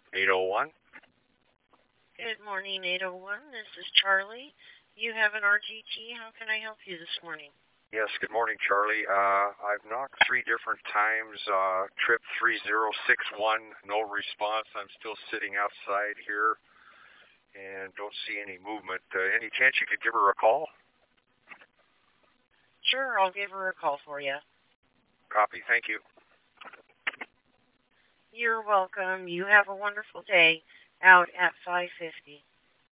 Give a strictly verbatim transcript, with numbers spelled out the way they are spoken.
eight oh one. Good morning, eight oh one. This is Charlie. You have an R G T. How can I help you this morning? Yes, good morning, Charlie. Uh, I've knocked three different times. Uh, trip three zero six one, no response. I'm still sitting outside here and don't see any movement. Uh, any chance you could give her a call? Sure, I'll give her a call for you. Copy. Thank you. You're welcome. You have a wonderful day out at five fifty.